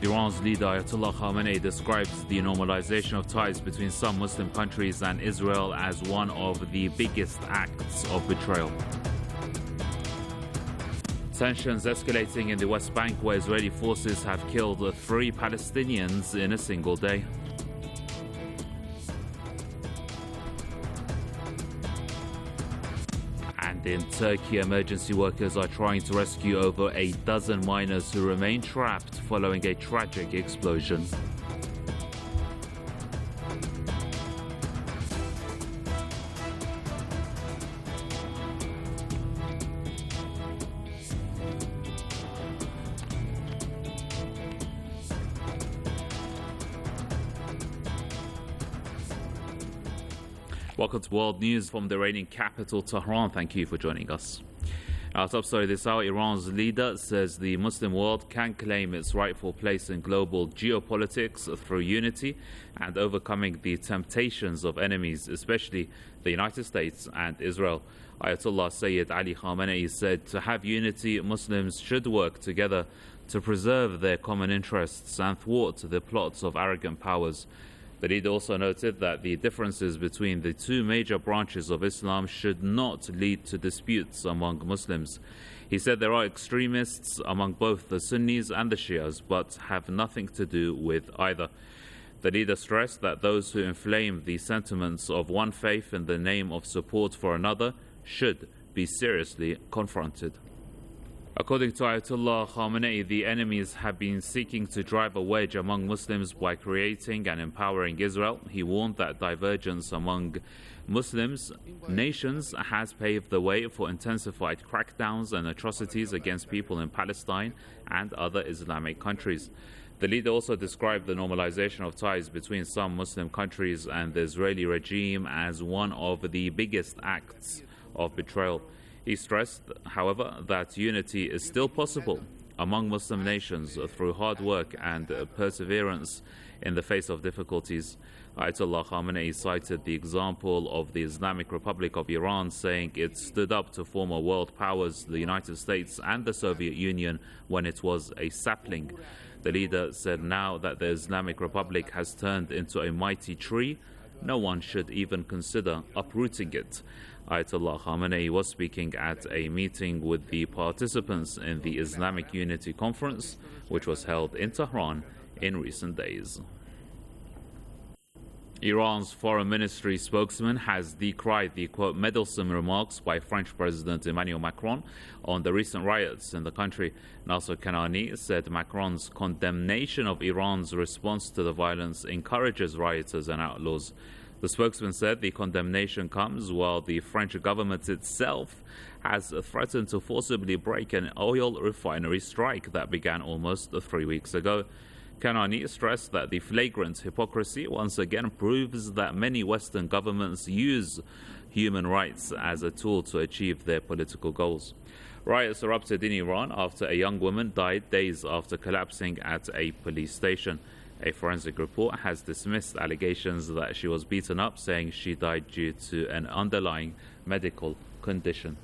Iran's leader Ayatollah Khamenei describes the normalization of ties between some Muslim countries and Israel as one of the biggest acts of betrayal. Tensions escalating in the West Bank, where Israeli forces have killed 3 Palestinians in a single day. And in Turkey, emergency workers are trying to rescue over a dozen miners who remain trapped following a tragic explosion. Welcome to World News from the Iranian capital, Tehran. Thank you for joining us. Our top story this hour: Iran's leader says the Muslim world can claim its rightful place in global geopolitics through unity and overcoming the temptations of enemies, especially the United States and Israel. Ayatollah Sayyid Ali Khamenei said to have unity, Muslims should work together to preserve their common interests and thwart the plots of arrogant powers. The leader also noted that the differences between the 2 major branches of Islam should not lead to disputes among Muslims. He said there are extremists among both the Sunnis and the Shias, but have nothing to do with either. The leader stressed that those who inflame the sentiments of one faith in the name of support for another should be seriously confronted. According to Ayatollah Khamenei, the enemies have been seeking to drive a wedge among Muslims by creating and empowering Israel. He warned that divergence among Muslims nations has paved the way for intensified crackdowns and atrocities against people in Palestine and other Islamic countries. The leader also described the normalization of ties between some Muslim countries and the Israeli regime as one of the biggest acts of betrayal. He stressed, however, that unity is still possible among Muslim nations through hard work and perseverance in the face of difficulties. Ayatollah Khamenei cited the example of the Islamic Republic of Iran, saying it stood up to former world powers, the United States and the Soviet Union, when it was a sapling. The leader said now that the Islamic Republic has turned into a mighty tree, no one should even consider uprooting it. Ayatollah Khamenei was speaking at a meeting with the participants in the Islamic Unity Conference, which was held in Tehran in recent days. Iran's foreign ministry spokesman has decried the, quote, meddlesome remarks by French President Emmanuel Macron on the recent riots in the country. Nasser Kanani said Macron's condemnation of Iran's response to the violence encourages rioters and outlaws. The spokesman said the condemnation comes while the French government itself has threatened to forcibly break an oil refinery strike that began almost 3 weeks ago. Kanani stressed that the flagrant hypocrisy once again proves that many Western governments use human rights as a tool to achieve their political goals. Riots erupted in Iran after a young woman died days after collapsing at a police station. A forensic report has dismissed allegations that she was beaten up, saying she died due to an underlying medical condition.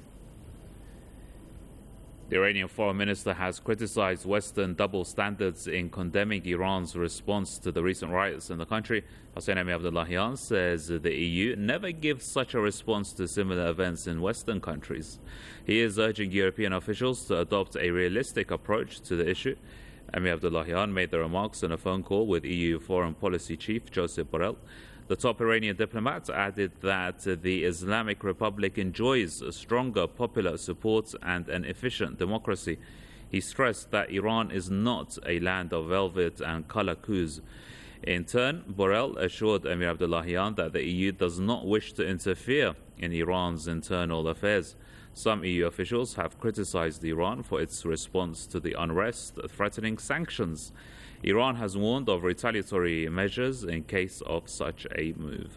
The Iranian foreign minister has criticized Western double standards in condemning Iran's response to the recent riots in the country. Hossein Amiabdullahian says the EU never gives such a response to similar events in Western countries. He is urging European officials to adopt a realistic approach to the issue. Amiabdullahian made the remarks in a phone call with EU Foreign Policy Chief Joseph Borrell. The top Iranian diplomat added that the Islamic Republic enjoys stronger popular support and an efficient democracy. He stressed that Iran is not a land of velvet and color coups. In turn, Borrell assured Emir Abdullahian that the EU does not wish to interfere in Iran's internal affairs. Some EU officials have criticized Iran for its response to the unrest, threatening sanctions. Iran has warned of retaliatory measures in case of such a move.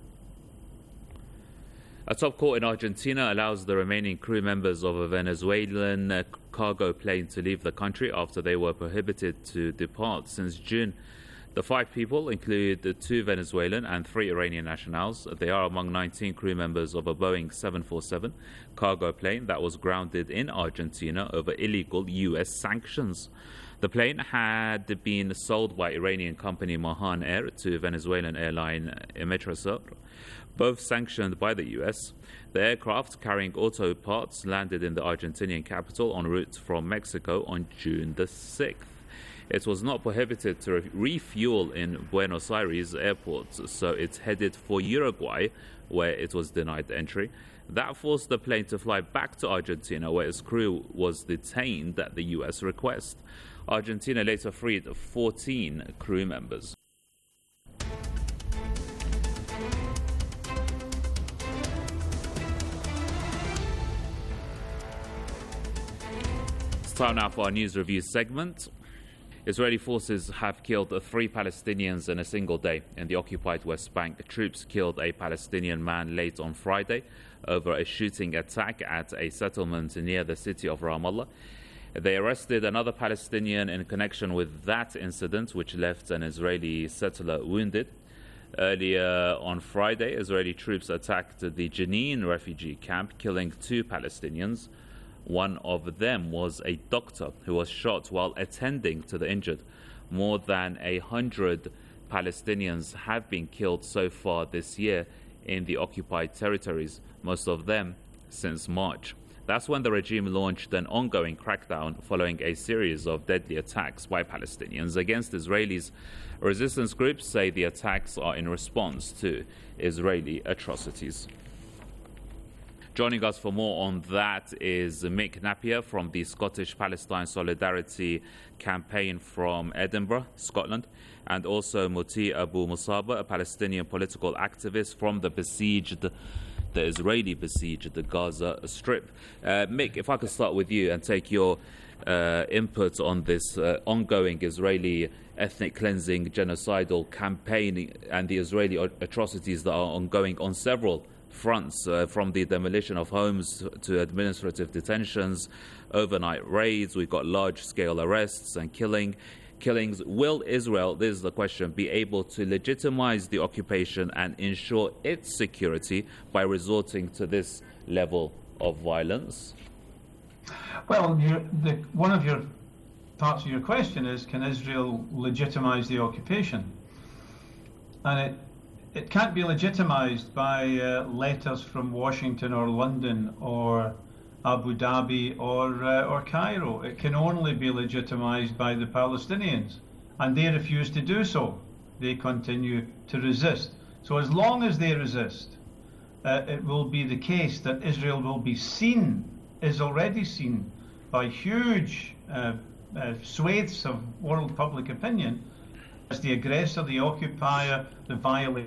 A top court in Argentina allows the remaining crew members of a Venezuelan cargo plane to leave the country after they were prohibited to depart since June. The 5 people include 2 Venezuelan and 3 Iranian nationals. They are among 19 crew members of a Boeing 747 cargo plane that was grounded in Argentina over illegal U.S. sanctions. The plane had been sold by Iranian company Mahan Air to Venezuelan airline Emetrasur, both sanctioned by the US. The aircraft carrying auto parts landed in the Argentinian capital en route from Mexico on June the 6th. It was not prohibited to refuel in Buenos Aires airport, so it headed for Uruguay, where it was denied entry. That forced the plane to fly back to Argentina, where its crew was detained at the US request. Argentina later freed 14 crew members. It's time now for our news review segment. Israeli forces have killed 3 Palestinians in a single day in the occupied West Bank. Troops killed a Palestinian man late on Friday over a shooting attack at a settlement near the city of Ramallah. They arrested another Palestinian in connection with that incident, which left an Israeli settler wounded. Earlier on Friday, Israeli troops attacked the Jenin refugee camp, killing 2 Palestinians. One of them was a doctor who was shot while attending to the injured. More than 100 Palestinians have been killed so far this year in the occupied territories, most of them since March. That's when the regime launched an ongoing crackdown following a series of deadly attacks by Palestinians against Israelis. Resistance groups say the attacks are in response to Israeli atrocities. Joining us for more on that is Mick Napier from the Scottish Palestine Solidarity Campaign from Edinburgh, Scotland, and also Moti Abu Musaba, a Palestinian political activist from the Israeli besieged Gaza Strip. Mick, if I could start with you and take your input on this ongoing Israeli ethnic cleansing genocidal campaign and the Israeli atrocities that are ongoing on several fronts, from the demolition of homes to administrative detentions, overnight raids. We've got large-scale arrests and killings. Will Israel, this is the question, be able to legitimize the occupation and ensure its security by resorting to this level of violence? Well, one of your parts of your question is, can Israel legitimize the occupation? And it can't be legitimized by letters from Washington or London or Abu Dhabi or Cairo. It can only be legitimized by the Palestinians, and they refuse to do so. They continue to resist. So as long as they resist, it will be the case that Israel will be seen, is already seen by huge swathes of world public opinion as the aggressor, the occupier, the violator,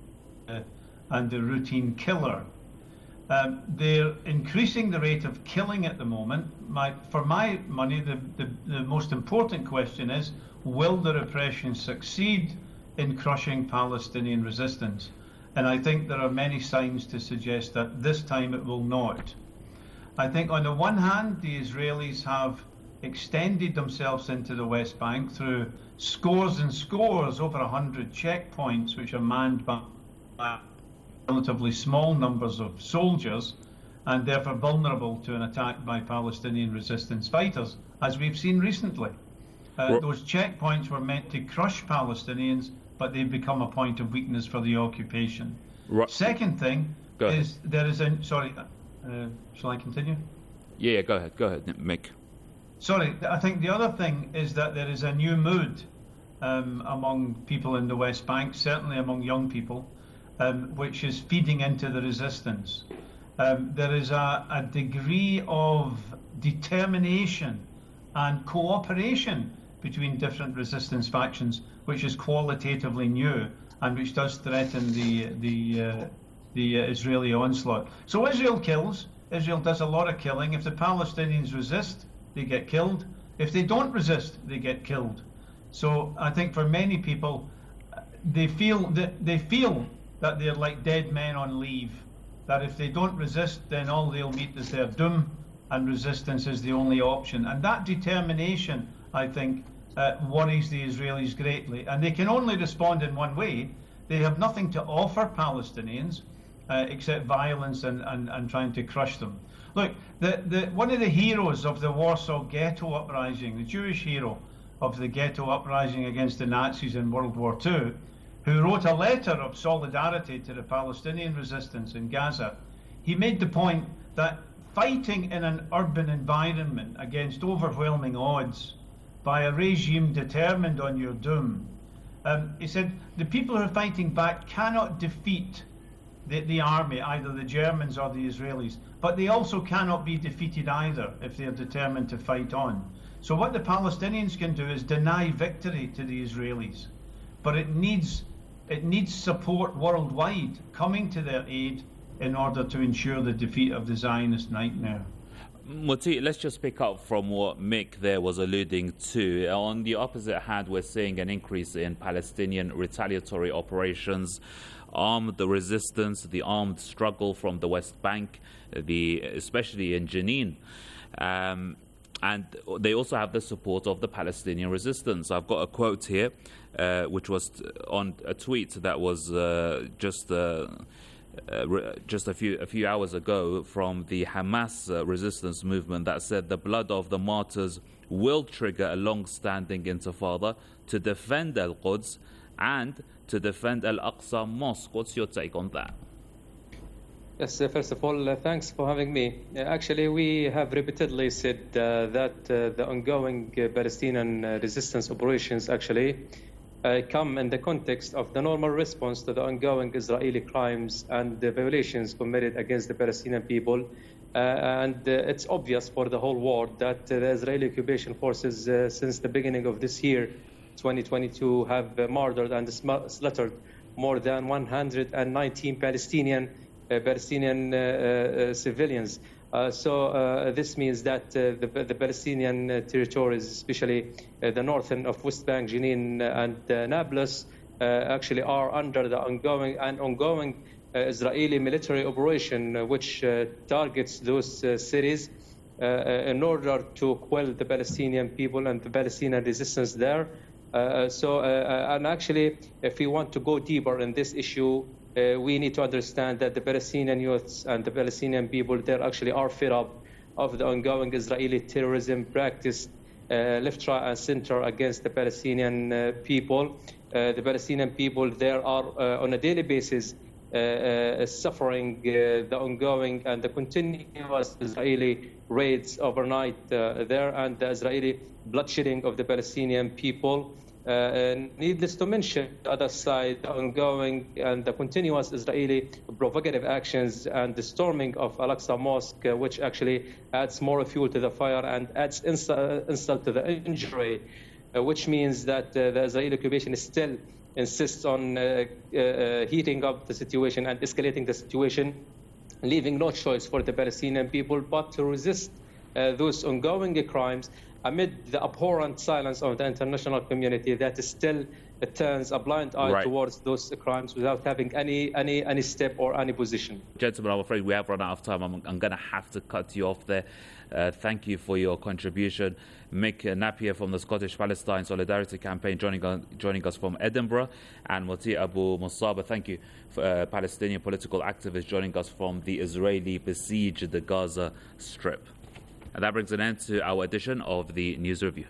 and the routine killer. They're increasing the rate of killing at the moment. For my money, the most important question is, will the repression succeed in crushing Palestinian resistance? And I think there are many signs to suggest that this time it will not. I think on the one hand, the Israelis have extended themselves into the West Bank through scores and scores, over 100 checkpoints, which are manned by relatively small numbers of soldiers, and therefore vulnerable to an attack by Palestinian resistance fighters, as we've seen recently. Those checkpoints were meant to crush Palestinians, but they've become a point of weakness for the occupation. Second thing is there is a... Sorry, shall I continue? Yeah, go ahead, Mick. Sorry, I think the other thing is that there is a new mood among people in the West Bank, certainly among young people, which is feeding into the resistance. There is a degree of determination and cooperation between different resistance factions, which is qualitatively new and which does threaten the Israeli onslaught. So Israel kills. Israel does a lot of killing. If the Palestinians resist, they get killed. If they don't resist, they get killed. So I think for many people, they feel that they're like dead men on leave, that if they don't resist, then all they'll meet is their doom, and resistance is the only option. And that determination, I think, worries the Israelis greatly. And they can only respond in one way. They have nothing to offer Palestinians except violence and trying to crush them. Look, one of the heroes of the Warsaw Ghetto uprising, the Jewish hero, of the ghetto uprising against the Nazis in World War II, who wrote a letter of solidarity to the Palestinian resistance in Gaza. He made the point that fighting in an urban environment against overwhelming odds by a regime determined on your doom, he said the people who are fighting back cannot defeat the army, either the Germans or the Israelis, but they also cannot be defeated either if they're determined to fight on. So what the Palestinians can do is deny victory to the Israelis, but it needs support worldwide coming to their aid in order to ensure the defeat of the Zionist nightmare. Moti, let's just pick up from what Mick there was alluding to. On the opposite hand, we're seeing an increase in Palestinian retaliatory operations, armed resistance, the armed struggle from the West Bank, especially in Jenin. And they also have the support of the Palestinian resistance. I've got a quote here, which was on a tweet that was just a few hours ago from the Hamas resistance movement that said the blood of the martyrs will trigger a long-standing intifada to defend Al-Quds and to defend Al-Aqsa Mosque. What's your take on that? Yes, first of all, thanks for having me. Actually, we have repeatedly said that the ongoing Palestinian resistance operations actually come in the context of the normal response to the ongoing Israeli crimes and the violations committed against the Palestinian people. And it's obvious for the whole world that the Israeli occupation forces since the beginning of this year, 2022, have murdered and slaughtered more than 119 Palestinian civilians. So this means that the Palestinian territories, especially the northern of West Bank, Jenin and Nablus, actually are under the ongoing Israeli military operation, which targets those cities in order to quell the Palestinian people and the Palestinian resistance there. And actually, if we want to go deeper in this issue, we need to understand that the Palestinian youths and the Palestinian people there actually are fed up of the ongoing Israeli terrorism practiced left, right, and center against the Palestinian people. The Palestinian people there are on a daily basis suffering the ongoing and the continuous Israeli raids overnight there and the Israeli bloodshedding of the Palestinian people. Needless to mention, the other side, the ongoing and the continuous Israeli provocative actions and the storming of Al-Aqsa Mosque, which actually adds more fuel to the fire and adds insult to the injury, which means that the Israeli occupation still insists on heating up the situation and escalating the situation, leaving no choice for the Palestinian people but to resist those ongoing crimes amid the abhorrent silence of the international community that still turns a blind eye towards those crimes without having any step or any position. Gentlemen, I'm afraid we have run out of time. I'm going to have to cut you off there. Thank you for your contribution. Mick Napier from the Scottish Palestine Solidarity Campaign joining us from Edinburgh, and Moti Abu Musaba, thank you, Palestinian political activist joining us from the Israeli besieged the Gaza Strip. And that brings an end to our edition of the News Review.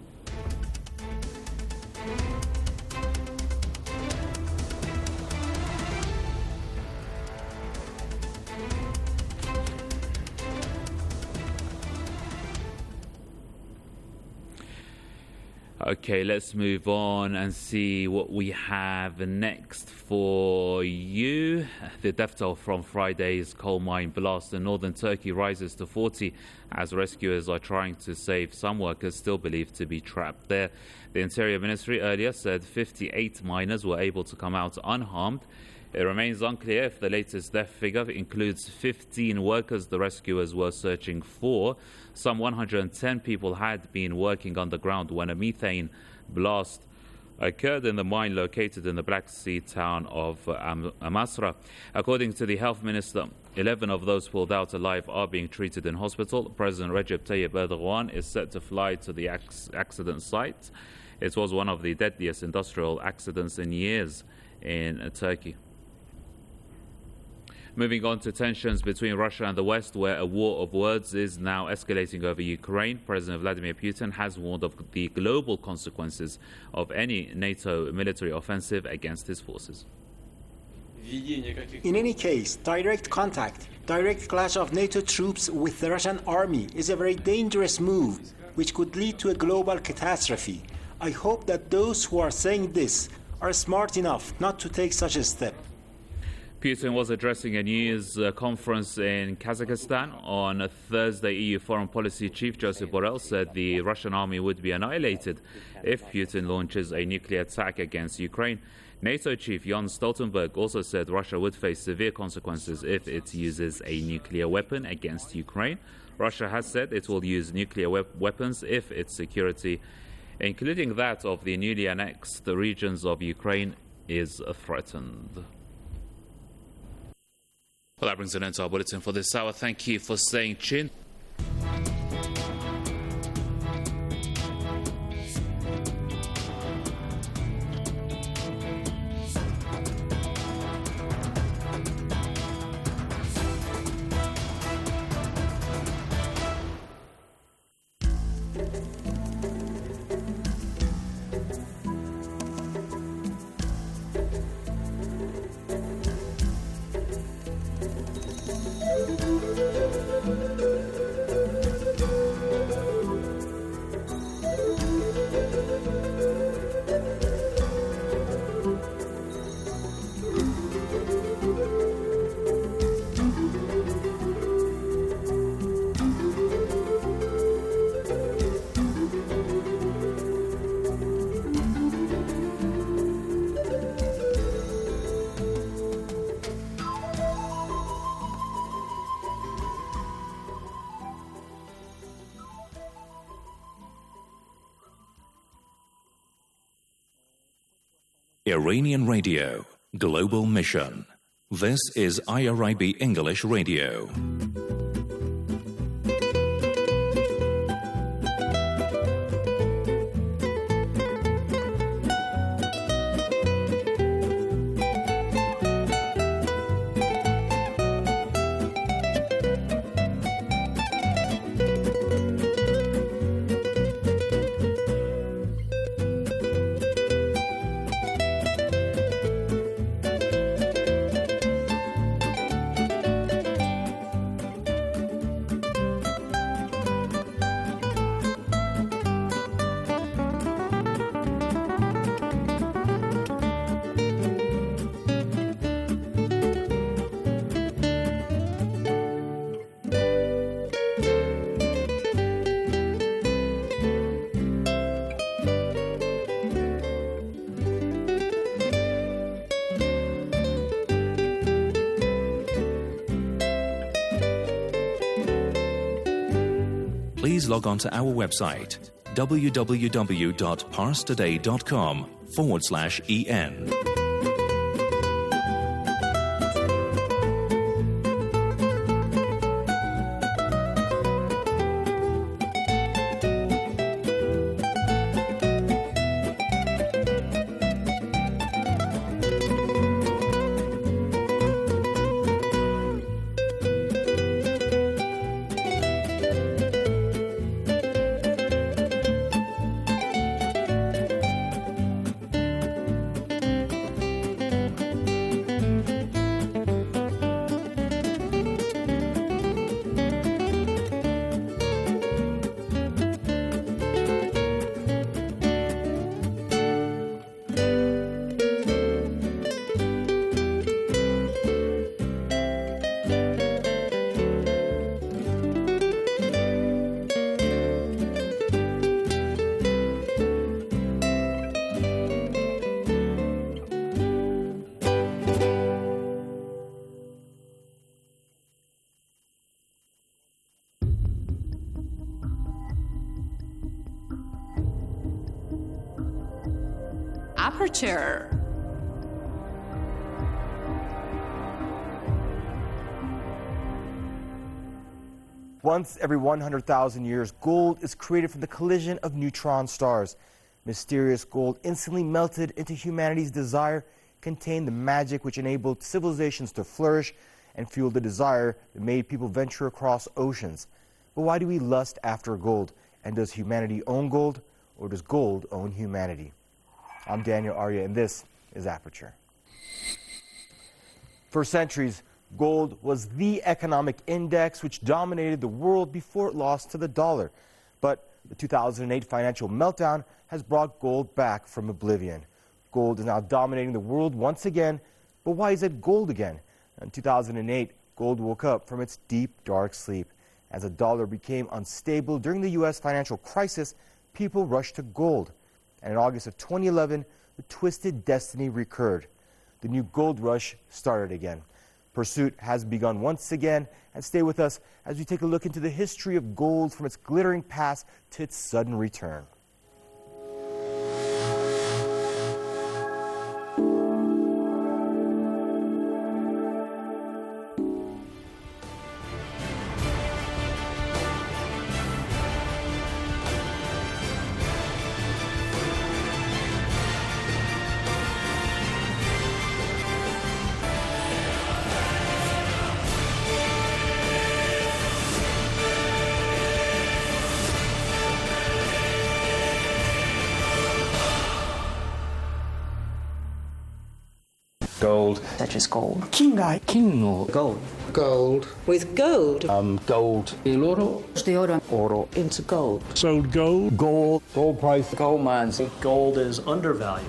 Okay, let's move on and see what we have next for you. The death toll from Friday's coal mine blast in northern Turkey rises to 40 as rescuers are trying to save some workers still believed to be trapped there. The Interior Ministry earlier said 58 miners were able to come out unharmed. It remains unclear if the latest death figure includes 15 workers the rescuers were searching for. Some 110 people had been working underground when a methane blast occurred in the mine located in the Black Sea town of Amasra. According to the health minister, 11 of those pulled out alive are being treated in hospital. President Recep Tayyip Erdogan is set to fly to the accident site. It was one of the deadliest industrial accidents in years in Turkey. Moving on to tensions between Russia and the West, where a war of words is now escalating over Ukraine. President Vladimir Putin has warned of the global consequences of any NATO military offensive against his forces. In any case, direct contact, direct clash of NATO troops with the Russian army is a very dangerous move, which could lead to a global catastrophe. I hope that those who are saying this are smart enough not to take such a step. Putin was addressing a news conference in Kazakhstan. On Thursday, EU Foreign Policy Chief Joseph Borrell said the Russian army would be annihilated if Putin launches a nuclear attack against Ukraine. NATO Chief Jens Stoltenberg also said Russia would face severe consequences if it uses a nuclear weapon against Ukraine. Russia has said it will use nuclear weapons if its security, including that of the newly annexed regions of Ukraine, is threatened. Well, that brings an end to our bulletin for this hour. Thank you for staying tuned. Iranian Radio, Global Mission. This is IRIB English Radio. Please log on to our website, www.parstoday.com/en. Aperture. Once every 100,000 years, gold is created from the collision of neutron stars. Mysterious gold instantly melted into humanity's desire, contained the magic which enabled civilizations to flourish and fueled the desire that made people venture across oceans. But why do we lust after gold? And does humanity own gold, or does gold own humanity? I'm Daniel Arya, and this is Aperture. For centuries, gold was the economic index which dominated the world before it lost to the dollar. But the 2008 financial meltdown has brought gold back from oblivion. Gold is now dominating the world once again, but why is it gold again? In 2008, gold woke up from its deep, dark sleep. As the dollar became unstable during the U.S. financial crisis, people rushed to gold. And in August of 2011, the twisted destiny recurred. The new gold rush started again. Pursuit has begun once again, and stay with us as we take a look into the history of gold from its glittering past to its sudden return. Gold. Such as gold. Kingai. King. Gold. Gold. With gold. Gold. El oro. The oro. Oro into gold. Sold gold. Gold. Gold price. Gold mines. Gold is undervalued.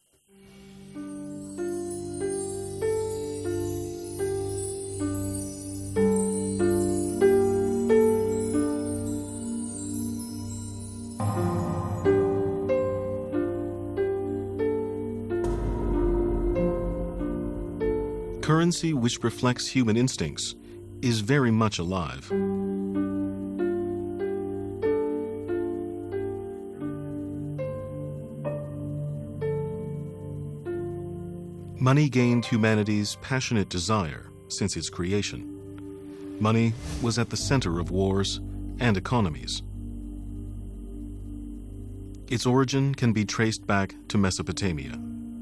Currency which reflects human instincts is very much alive. Money gained humanity's passionate desire since its creation. Money was at the center of wars and economies. Its origin can be traced back to Mesopotamia.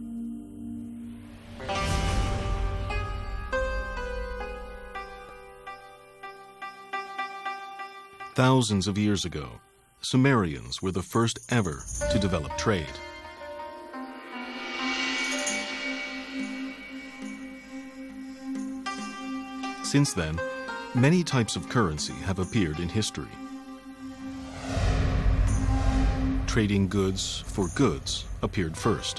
Thousands of years ago, Sumerians were the first ever to develop trade. Since then, many types of currency have appeared in history. Trading goods for goods appeared first.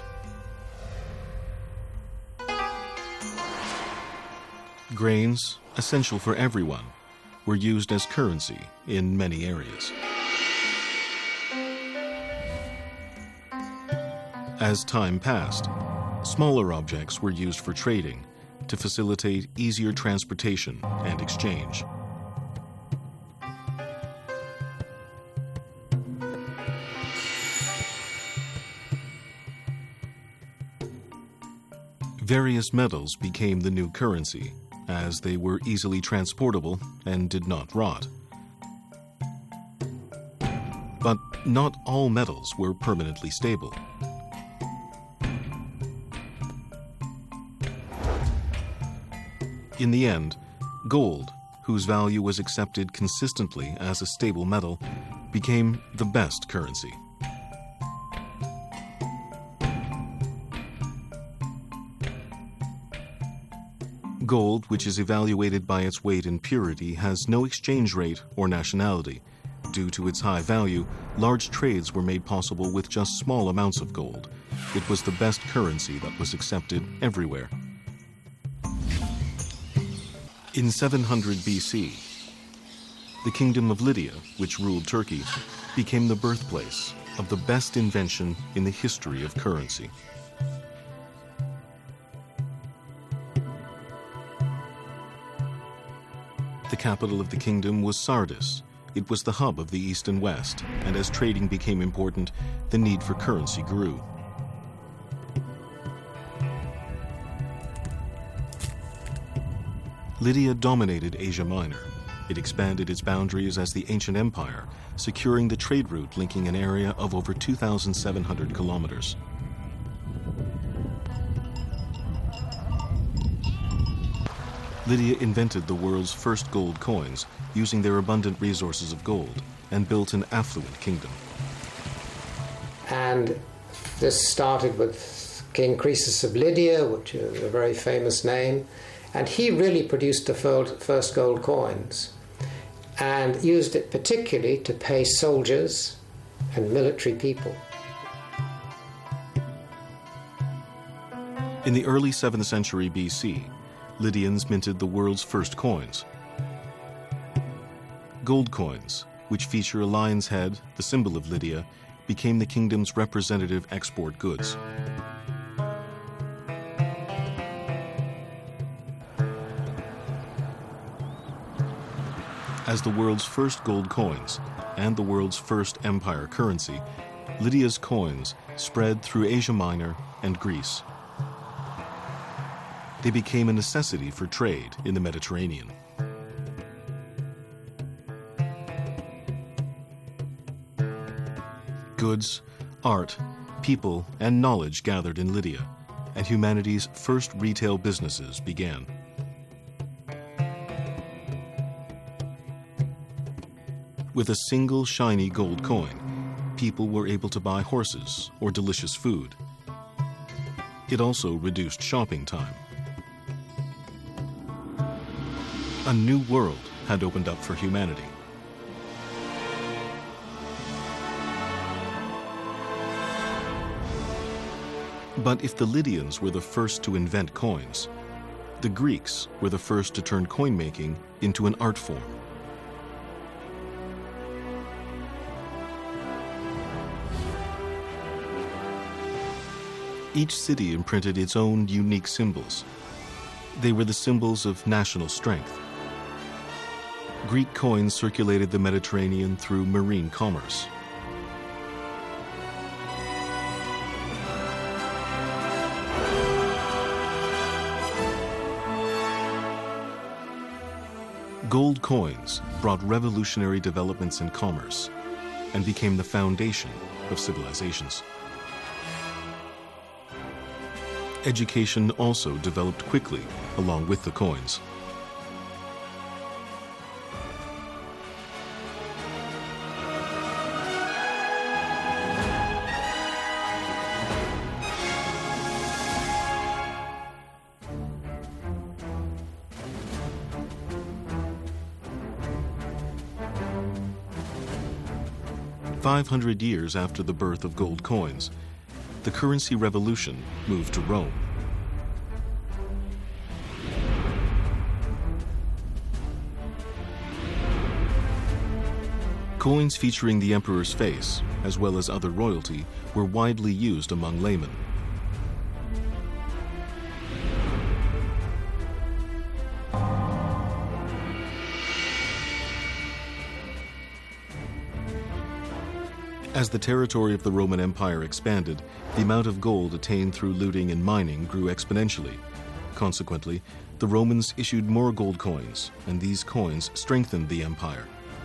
Grains, essential for everyone, were used as currency in many areas. As time passed, smaller objects were used for trading to facilitate easier transportation and exchange. Various metals became the new currency, as they were easily transportable and did not rot. But not all metals were permanently stable. In the end, gold, whose value was accepted consistently as a stable metal, became the best currency. Gold, which is evaluated by its weight and purity, has no exchange rate or nationality. Due to its high value, large trades were made possible with just small amounts of gold. It was the best currency that was accepted everywhere. In 700 BC, the Kingdom of Lydia, which ruled Turkey, became the birthplace of the best invention in the history of currency. The capital of the kingdom was Sardis. It was the hub of the East and West, and as trading became important, the need for currency grew. Lydia dominated Asia Minor. It expanded its boundaries as the ancient empire, securing the trade route linking an area of over 2,700 kilometers. Lydia invented the world's first gold coins using their abundant resources of gold and built an affluent kingdom. And this started with King Croesus of Lydia, which is a very famous name, and he really produced the first gold coins and used it particularly to pay soldiers and military people. In the early 7th century BC, Lydians minted the world's first coins. Gold coins, which feature a lion's head, the symbol of Lydia, became the kingdom's representative export goods. As the world's first gold coins and the world's first empire currency, Lydia's coins spread through Asia Minor and Greece. They became a necessity for trade in the Mediterranean. Goods, art, people, and knowledge gathered in Lydia, and humanity's first retail businesses began. With a single shiny gold coin, people were able to buy horses or delicious food. It also reduced shopping time. A new world had opened up for humanity. But if the Lydians were the first to invent coins, the Greeks were the first to turn coin-making into an art form. Each city imprinted its own unique symbols. They were the symbols of national strength. Greek coins circulated the Mediterranean through marine commerce. Gold coins brought revolutionary developments in commerce and became the foundation of civilizations. Education also developed quickly along with the coins. "500 years after the birth of gold coins, the currency revolution moved to Rome. Coins featuring the emperor's face, as well as other royalty, were widely used among laymen. As the territory of the Roman Empire expanded, the amount of gold attained through looting and mining grew exponentially. Consequently, the Romans issued more gold coins, and these coins strengthened the empire.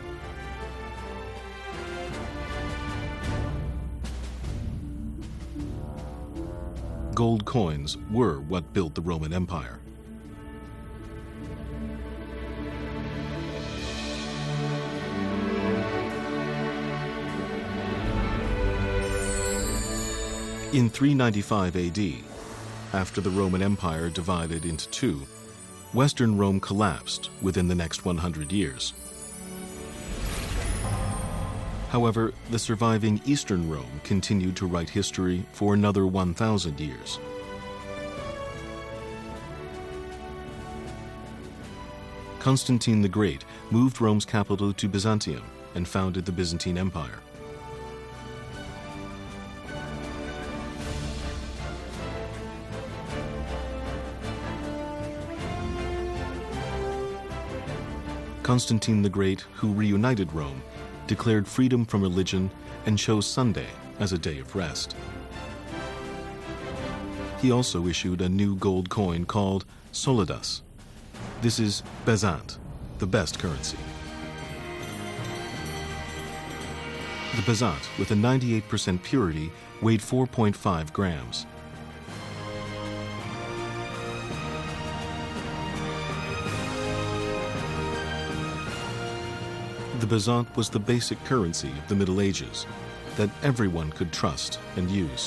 Gold coins were what built the Roman Empire. In 395 AD, after the Roman Empire divided into two, Western Rome collapsed within the next 100 years. However, the surviving Eastern Rome continued to write history for another 1,000 years. Constantine the Great moved Rome's capital to Byzantium and founded the Byzantine Empire. Constantine the Great, who reunited Rome, declared freedom from religion and chose Sunday as a day of rest. He also issued a new gold coin called Solidus. This is Bezant, the best currency. The Bezant, with a 98% purity, weighed 4.5 grams. The bezant was the basic currency of the Middle Ages that everyone could trust and use.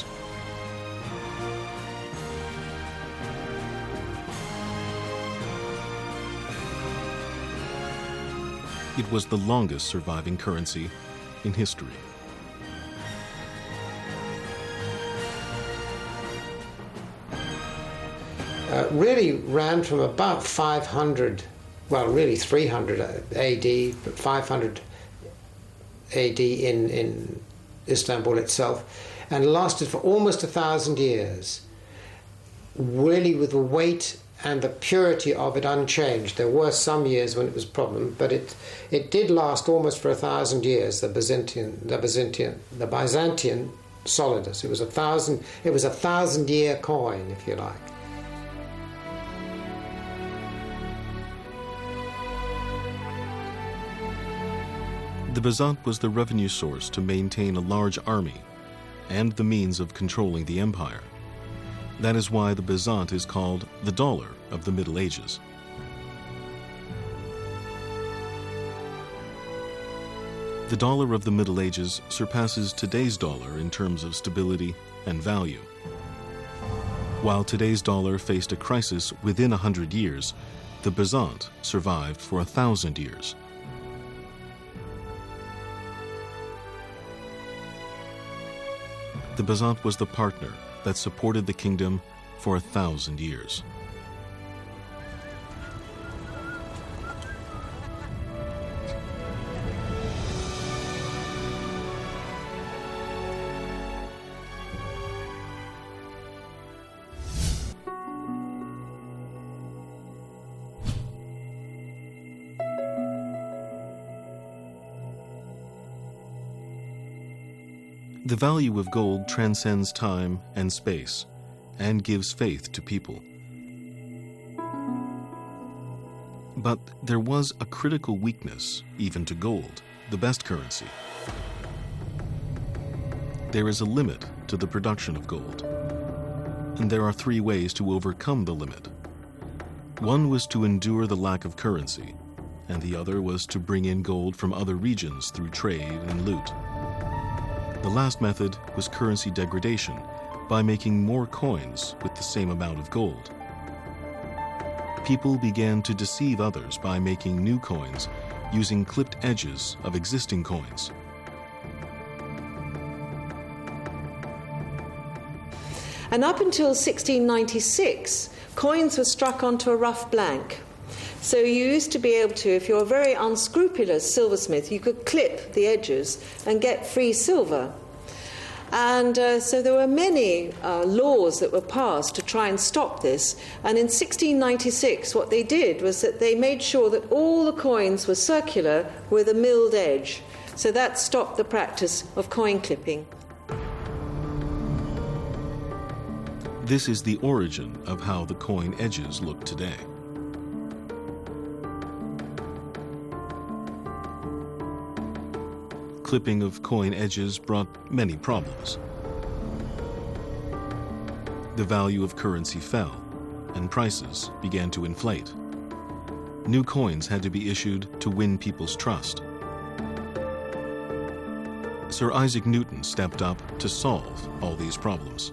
It was the longest surviving currency in history. Really ran from about 500, well, really 300 AD, but 500 AD in Istanbul itself, and lasted for almost 1,000 years, really with the weight and the purity of it unchanged. There were some years when it was a problem, but it did last almost for 1,000 years, the Byzantine solidus. It was a 1,000-year coin, if you like. The bezant was the revenue source to maintain a large army and the means of controlling the empire. That is why the bezant is called the dollar of the Middle Ages. The dollar of the Middle Ages surpasses today's dollar in terms of stability and value. While today's dollar faced a crisis within 100 years, the bezant survived for 1,000 years. The bezant was the partner that supported the kingdom for 1,000 years. The value of gold transcends time and space and gives faith to people. But there was a critical weakness even to gold, the best currency. There is a limit to the production of gold, and there are 3 ways to overcome the limit. One was to endure the lack of currency, and the other was to bring in gold from other regions through trade and loot. The last method was currency degradation, by making more coins with the same amount of gold. People began to deceive others by making new coins using clipped edges of existing coins. And up until 1696, coins were struck onto a rough blank. So you used to be able to, if you're a very unscrupulous silversmith, you could clip the edges and get free silver. And so there were many laws that were passed to try and stop this. And in 1696, what they did was that they made sure that all the coins were circular with a milled edge. So that stopped the practice of coin clipping. This is the origin of how the coin edges look today. Clipping of coin edges brought many problems. The value of currency fell, and prices began to inflate. New coins had to be issued to win people's trust. Sir Isaac Newton stepped up to solve all these problems.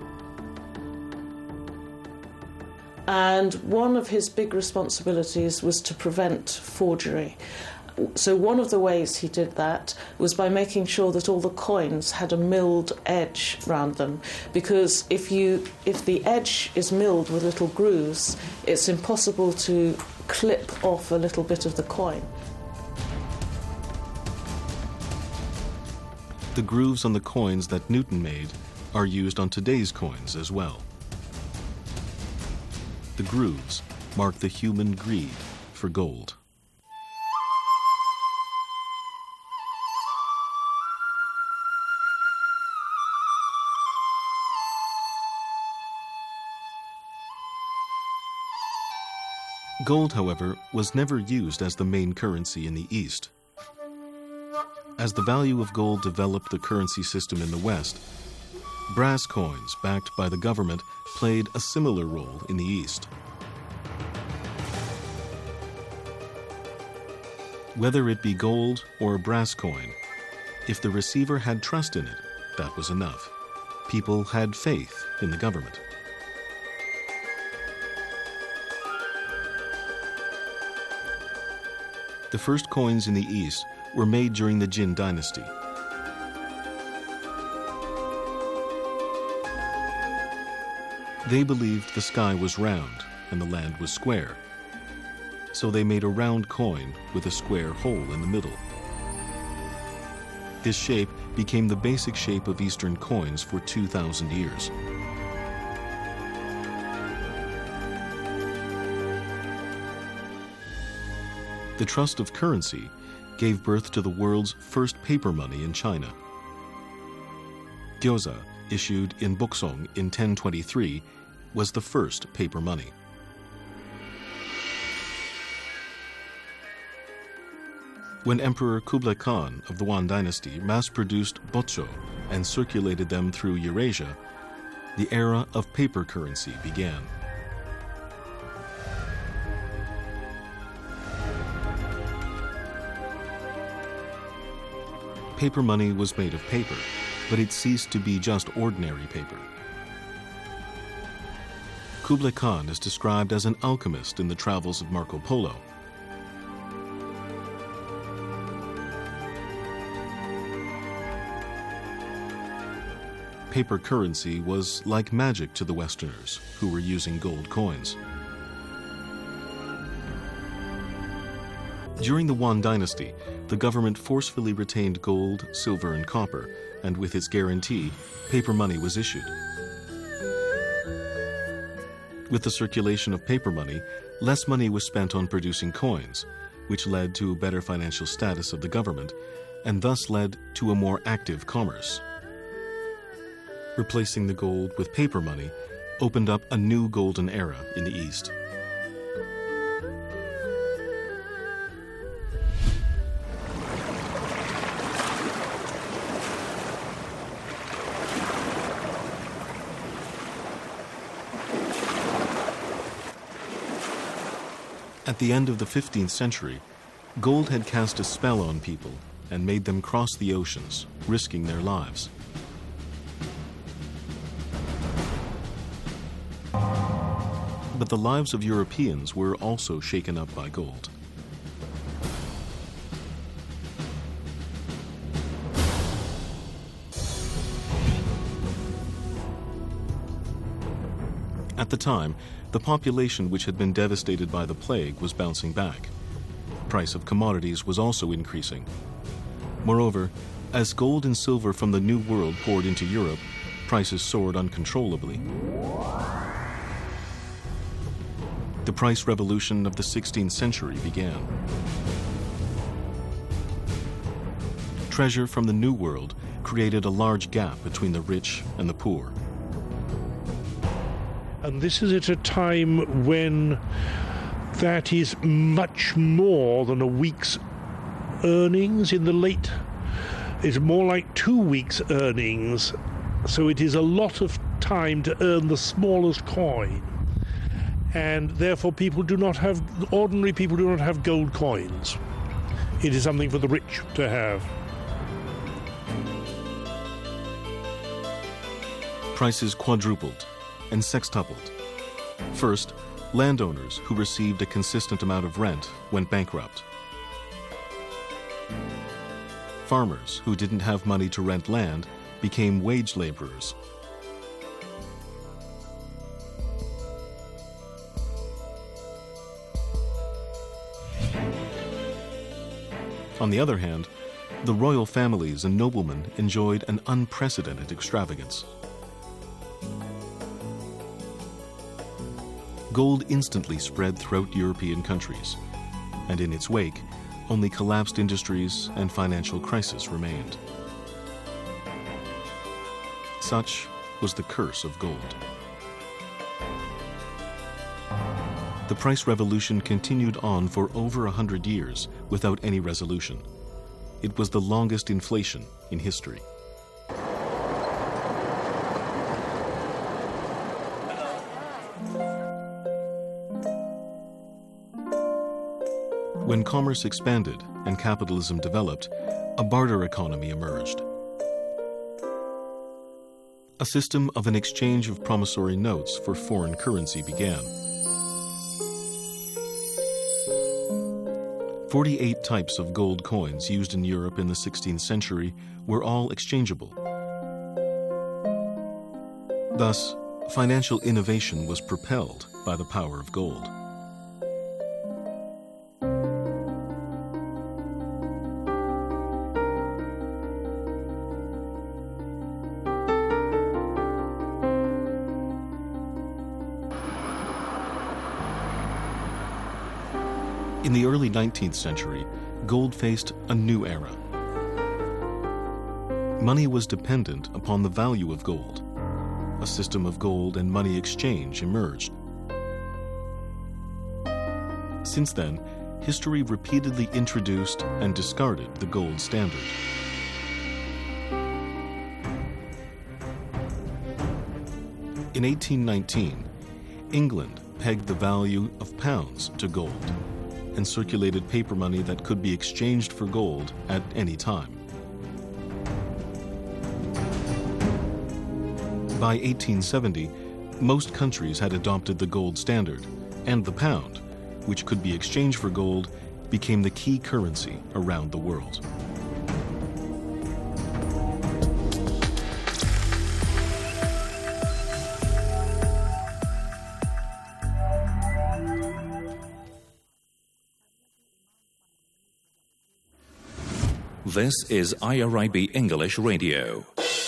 And one of his big responsibilities was to prevent forgery. So one of the ways he did that was by making sure that all the coins had a milled edge round them, because if the edge is milled with little grooves, it's impossible to clip off a little bit of the coin. The grooves on the coins that Newton made are used on today's coins as well. The grooves mark the human greed for gold. Gold, however, was never used as the main currency in the East. As the value of gold developed the currency system in the West, brass coins backed by the government played a similar role in the East. Whether it be gold or a brass coin, if the receiver had trust in it, that was enough. People had faith in the government. The first coins in the East were made during the Jin dynasty. They believed the sky was round and the land was square, so they made a round coin with a square hole in the middle. This shape became the basic shape of Eastern coins for 2,000 years. The trust of currency gave birth to the world's first paper money in China. Gyoza, issued in Boksong in 1023, was the first paper money. When Emperor Kublai Khan of the Yuan dynasty mass-produced botcho and circulated them through Eurasia, the era of paper currency began. Paper money was made of paper, but it ceased to be just ordinary paper. Kublai Khan is described as an alchemist in the travels of Marco Polo. Paper currency was like magic to the Westerners who were using gold coins. During the Yuan dynasty, the government forcefully retained gold, silver, and copper, and with its guarantee, paper money was issued. With the circulation of paper money, less money was spent on producing coins, which led to a better financial status of the government, and thus led to a more active commerce. Replacing the gold with paper money opened up a new golden era in the East. At the end of the 15th century, gold had cast a spell on people and made them cross the oceans, risking their lives. But the lives of Europeans were also shaken up by gold. At the time, the population which had been devastated by the plague was bouncing back. Price of commodities was also increasing. Moreover, as gold and silver from the New World poured into Europe, prices soared uncontrollably. The price revolution of the 16th century began. Treasure from the New World created a large gap between the rich and the poor. And this is at a time when that is much more than a week's earnings in the late. It's more like 2 weeks' earnings. So it is a lot of time to earn the smallest coin. And therefore ordinary people do not have gold coins. It is something for the rich to have. Prices quadrupled and sextupled. First, landowners who received a consistent amount of rent went bankrupt. Farmers who didn't have money to rent land became wage laborers. On the other hand, the royal families and noblemen enjoyed an unprecedented extravagance. Gold instantly spread throughout European countries, and in its wake, only collapsed industries and financial crisis remained. Such was the curse of gold. The price revolution continued on for over 100 years without any resolution. It was the longest inflation in history. When commerce expanded and capitalism developed, a barter economy emerged. A system of an exchange of promissory notes for foreign currency began. 48 types of gold coins used in Europe in the 16th century were all exchangeable. Thus, financial innovation was propelled by the power of gold. In the early 19th century, gold faced a new era. Money was dependent upon the value of gold. A system of gold and money exchange emerged. Since then, history repeatedly introduced and discarded the gold standard. In 1819, England pegged the value of pounds to gold and circulated paper money that could be exchanged for gold at any time. By 1870, most countries had adopted the gold standard, and the pound, which could be exchanged for gold, became the key currency around the world. This is IRIB English Radio.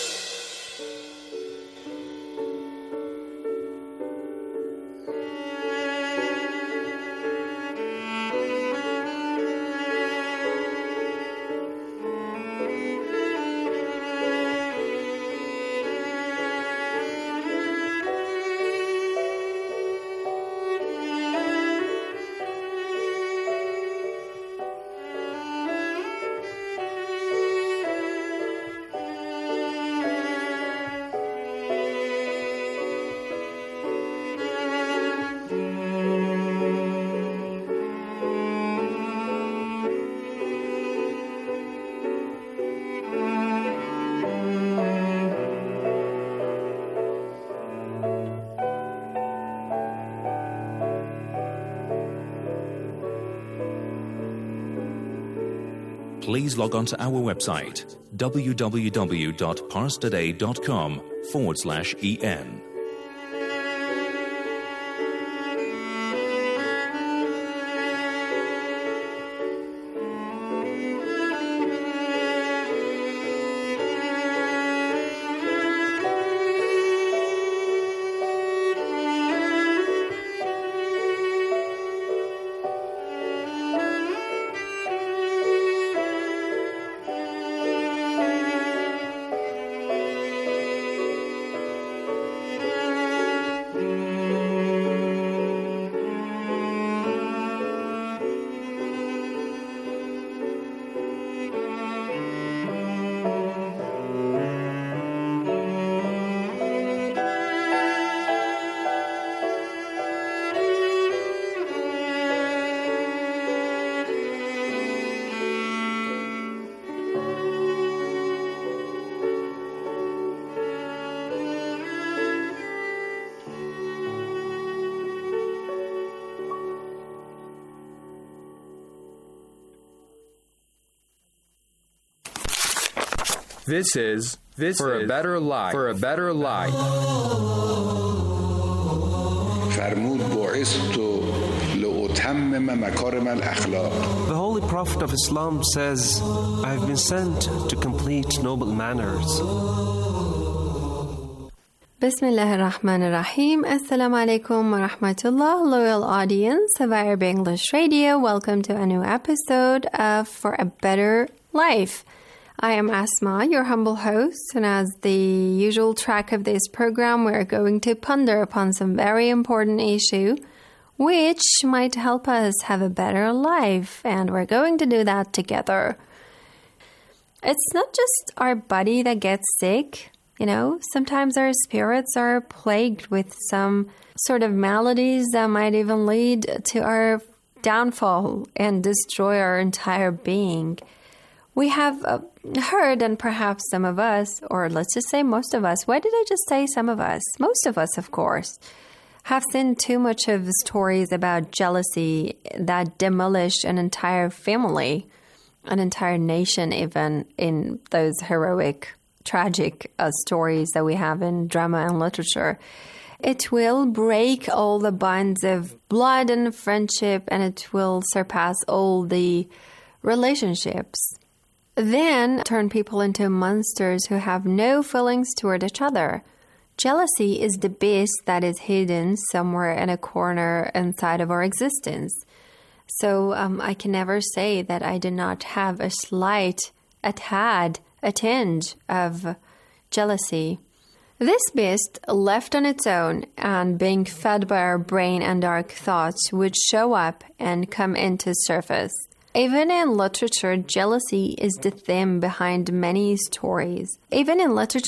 Please log on to our website, www.parstoday.com/en. This is For a Better Life. For a Better Life. The Holy Prophet of Islam says, I have been sent to complete noble manners. Bismillah ar-Rahman ar-Rahim. Assalamu alaikum wa rahmatullah. Loyal audience of IRIB English Radio, welcome to a new episode of For a Better Life. I am Asma, your humble host, and as the usual track of this program, we're going to ponder upon some very important issue which might help us have a better life, and we're going to do that together. It's not just our body that gets sick, you know, sometimes our spirits are plagued with some sort of maladies that might even lead to our downfall and destroy our entire being. We have heard, and perhaps some of us, or let's just say most of us, why did I just say some of us? Most of us, of course, have seen too much of stories about jealousy that demolish an entire family, an entire nation even, in those heroic, tragic stories that we have in drama and literature. It will break all the bonds of blood and friendship, and it will surpass all the relationships. Then turn people into monsters who have no feelings toward each other. Jealousy is the beast that is hidden somewhere in a corner inside of our existence. So I can never say that I do not have a tinge of jealousy. This beast, left on its own and being fed by our brain and dark thoughts, would show up and come into surface. Even in literature, jealousy is the theme behind many stories. One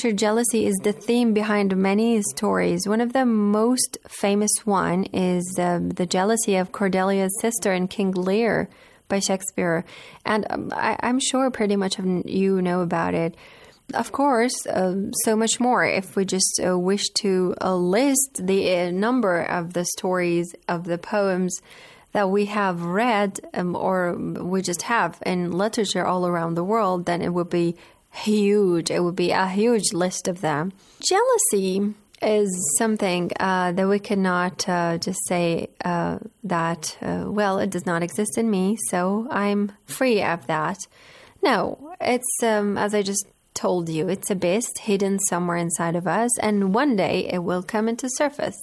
of the most famous one is the jealousy of Cordelia's sister in King Lear by Shakespeare. And I'm sure pretty much of you know about it. Of course, so much more if we just wish to list the number of the stories of the poems that we have read or we just have in literature all around the world, then it would be huge. It would be a huge list of them. Jealousy is something that we cannot just say that, well, it does not exist in me, so I'm free of that. No, it's, as I just told you, it's a beast hidden somewhere inside of us, and one day it will come into surface.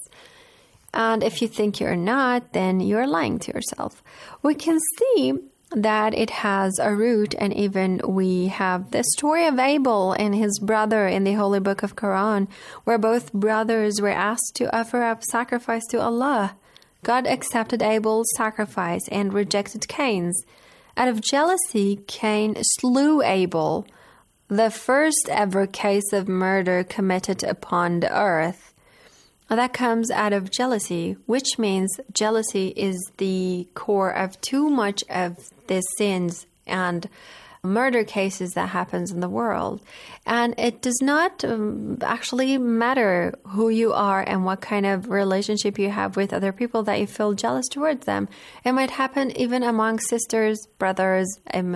And if you think you're not, then you're lying to yourself. We can see that it has a root, and even we have the story of Abel and his brother in the Holy Book of Quran, where both brothers were asked to offer up sacrifice to Allah. God accepted Abel's sacrifice and rejected Cain's. Out of jealousy, Cain slew Abel, the first ever case of murder committed upon the earth. That comes out of jealousy, which means jealousy is the core of too much of the sins and murder cases that happens in the world. And it does not actually matter who you are and what kind of relationship you have with other people that you feel jealous towards them. It might happen even among sisters, brothers,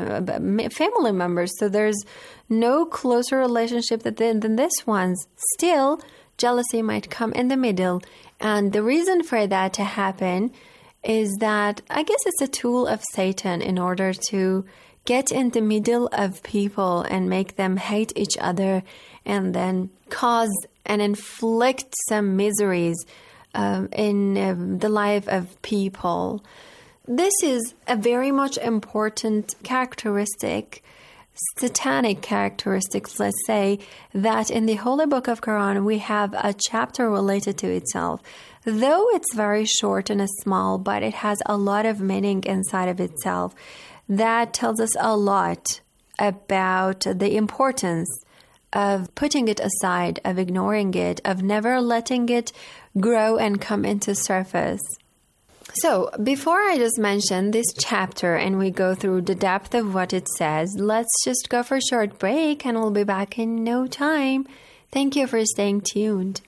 family members. So there's no closer relationship than this one's. Still, jealousy might come in the middle. And the reason for that to happen is that I guess it's a tool of Satan in order to get in the middle of people and make them hate each other and then cause and inflict some miseries in the life of people. This is a very much important characteristic, satanic characteristics, let's say, that in the Holy Book of Quran we have a chapter related to itself. Though it's very short and small, but it has a lot of meaning inside of itself. That tells us a lot about the importance of putting it aside, of ignoring it, of never letting it grow and come into surface. So, before I just mention this chapter and we go through the depth of what it says, let's just go for a short break and we'll be back in no time. Thank you for staying tuned.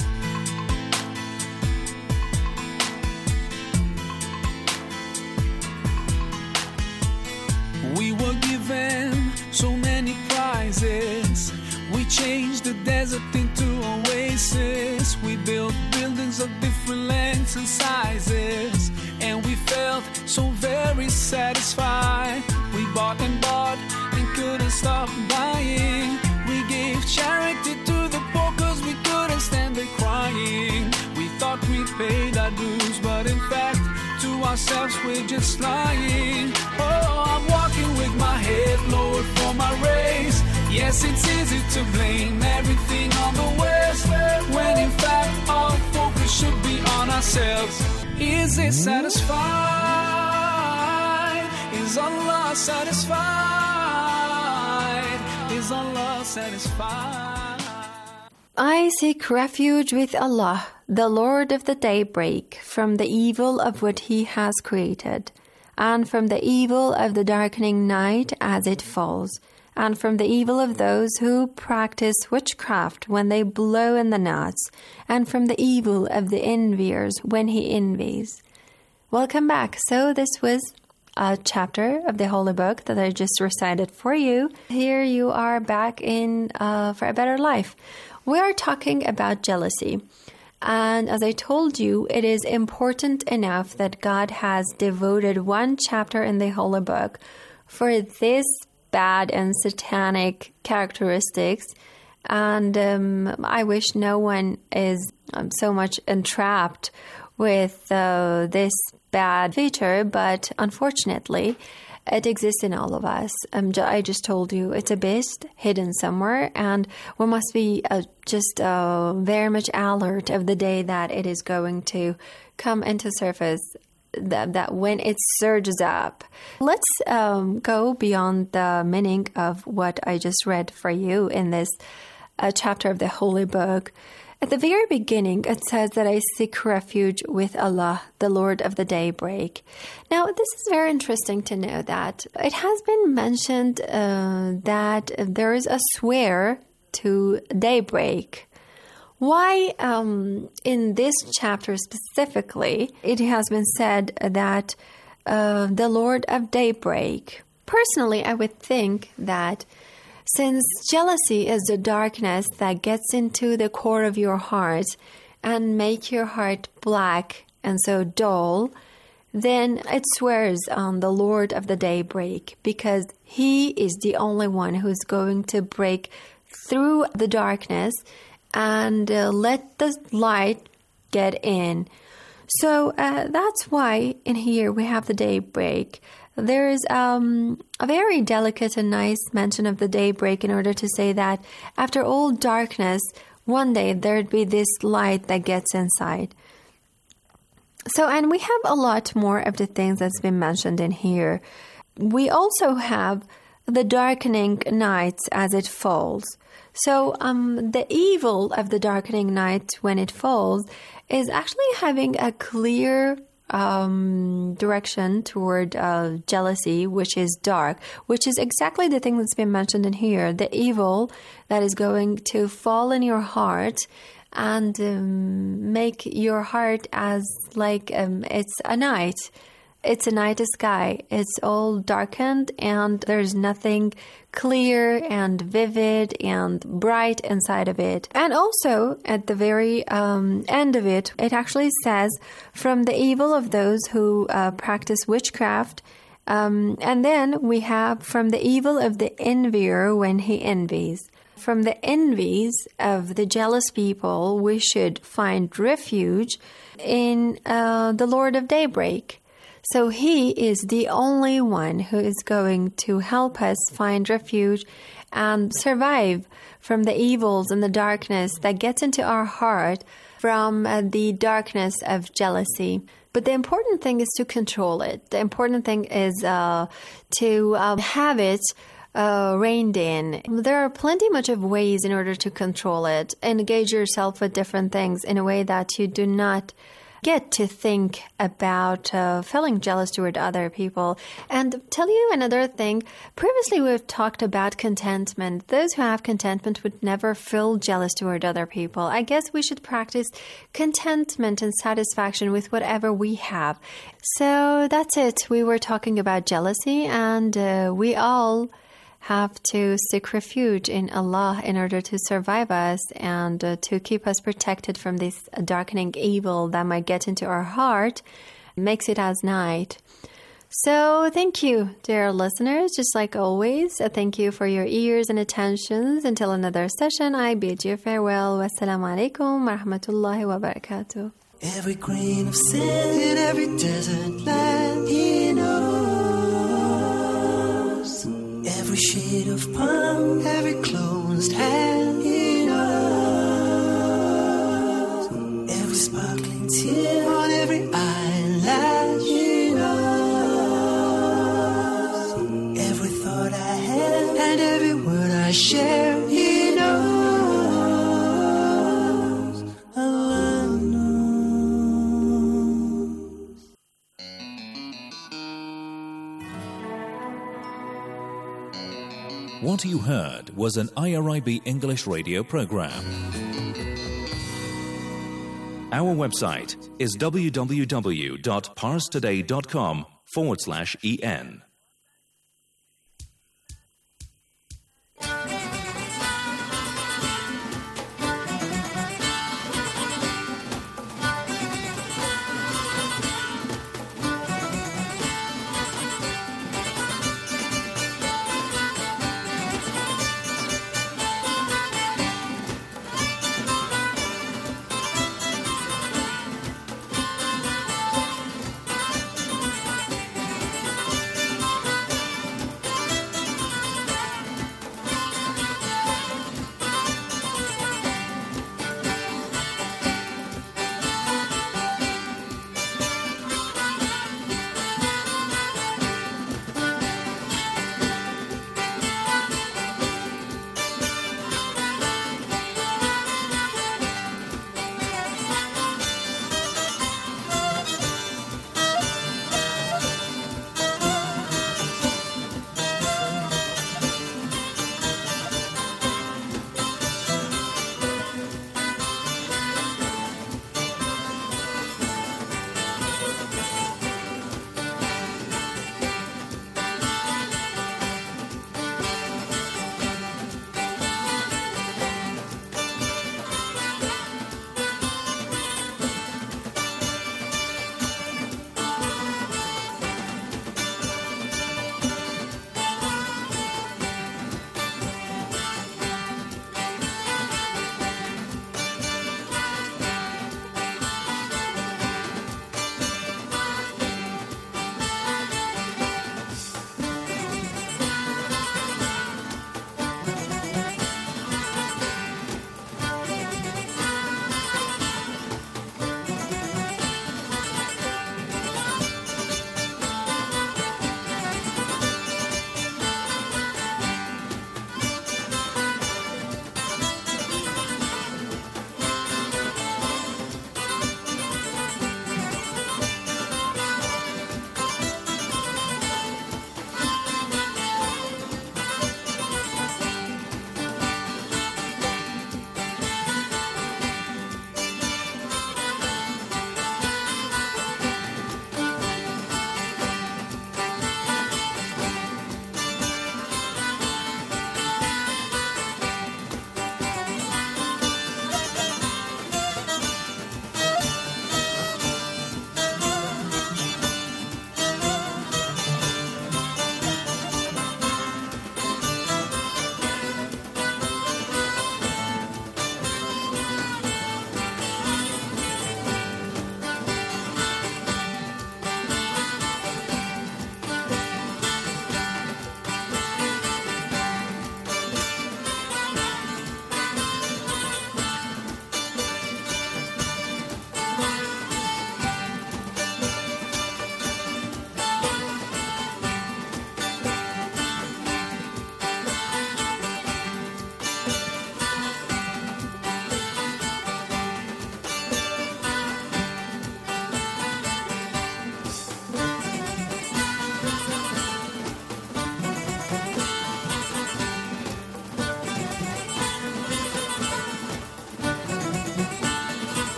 We were given so many prizes. We changed the desert into oasis. We built buildings of different lengths and sizes, and we felt so very satisfied. We bought and couldn't stop buying. We gave charity to the poor cause we couldn't stand the crying. We thought we paid our dues, but in fact to ourselves we're just lying. Oh, I'm walking with my head lowered for my race. Yes, it's easy to blame everything on the West, when in fact our focus should be on ourselves. Is it satisfied? Is Allah satisfied? Is Allah satisfied? I seek refuge with Allah, the Lord of the daybreak, from the evil of what He has created, and from the evil of the darkening night as it falls, and from the evil of those who practice witchcraft when they blow in the knots, and from the evil of the enviers when he envies. Welcome back. So this was a chapter of the Holy Book that I just recited for you. Here you are back in For a Better Life. We are talking about jealousy. And as I told you, it is important enough that God has devoted one chapter in the Holy Book for this bad and satanic characteristics. And I wish no one is so much entrapped with this bad feature, but unfortunately, it exists in all of us. I just told you it's a beast hidden somewhere, and we must be just very much alert of the day that it is going to come into surface, that when it surges up. Let's go beyond the meaning of what I just read for you in this chapter of the Holy Book. At the very beginning, it says that I seek refuge with Allah, the Lord of the daybreak. Now, this is very interesting to know that it has been mentioned that there is a swear to daybreak. Why, in this chapter specifically, it has been said that the Lord of daybreak. Personally, I would think that since jealousy is the darkness that gets into the core of your heart and make your heart black and so dull, then it swears on the Lord of the daybreak, because He is the only one who's going to break through the darkness and let the light get in. So that's why in here we have the daybreak. There is a very delicate and nice mention of the daybreak in order to say that after all darkness, one day there'd be this light that gets inside. So, and we have a lot more of the things that's been mentioned in here. We also have the darkening nights as it falls. So, the evil of the darkening night when it falls is actually having a clear direction toward jealousy, which is dark, which is exactly the thing that's been mentioned in here. The evil that is going to fall in your heart and make your heart as like it's a night. It's a night sky. It's all darkened and there's nothing clear and vivid and bright inside of it. And also, at the very end of it, it actually says, from the evil of those who practice witchcraft. And then we have, from the evil of the envier when he envies. From the envies of the jealous people, we should find refuge in the Lord of Daybreak. So He is the only one who is going to help us find refuge and survive from the evils and the darkness that gets into our heart from the darkness of jealousy. But the important thing is to control it. The important thing is to have it reined in. There are plenty much of ways in order to control it. Engage yourself with different things in a way that you do not get to think about feeling jealous toward other people. And tell you another thing, previously we've talked about contentment. Those who have contentment would never feel jealous toward other people. I guess we should practice contentment and satisfaction with whatever we have. So that's it. We were talking about jealousy, and we all have to seek refuge in Allah in order to survive us and to keep us protected from this darkening evil that might get into our heart, makes it as night. So thank you, dear listeners. Just like always, thank you for your ears and attentions. Until another session, I bid you farewell. Wassalamu alaikum wa rahmatullahi wa barakatuh. Every grain of sand in every desert land, He knows. Every shade of palm, every closed hand, He knows. Every sparkling tear on every eyelash, He knows. Every thought I have and every word I share, He knows. What you heard was an IRIB English radio program. Our website is www.parstoday.com/en.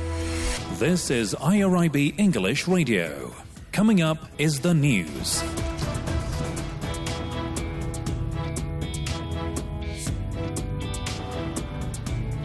This is IRIB English Radio. Coming up is the news.